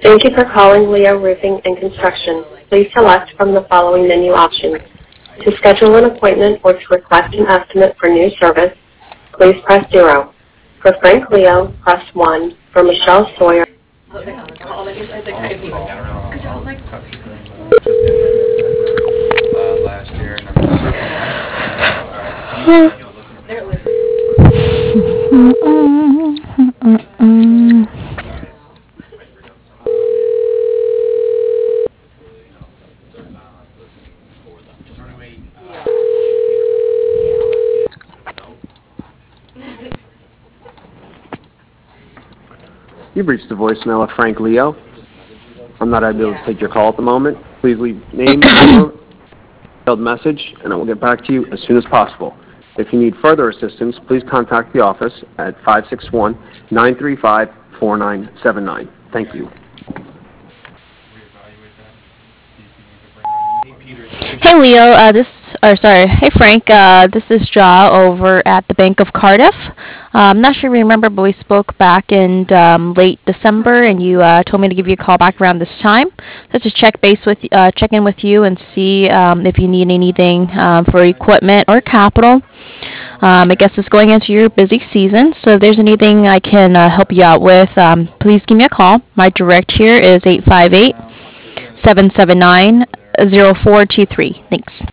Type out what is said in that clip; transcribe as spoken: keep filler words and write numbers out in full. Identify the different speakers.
Speaker 1: Thank you for calling Leo Roofing and Construction. Please select from the following menu options. To schedule an appointment or to request an estimate for new service, please press zero. For Frank Leo, press one. For Michelle Sawyer.
Speaker 2: Last year.
Speaker 3: You've reached the voicemail of Frank Leo. I'm not able to take your call at the moment. Please leave name, number, detailed message, and I will get back to you as soon as possible. If you need further assistance, please contact the office at five six one, nine three five, four nine seven nine. Thank you.
Speaker 4: Hey Leo, uh, this, or sorry, hey Frank, uh, this is Ja over at the Bank of Cardiff. Uh, I'm not sure if you remember, but we spoke back in um, late December, and you uh, told me to give you a call back around this time. Just to check base with, uh, check in with you and see um, if you need anything um, for equipment or capital. Um, I guess it's going into your busy season, so if there's anything I can uh, help you out with, um, please give me a call. My direct here is eight five eight, seven seven nine, zero four two three. Thanks.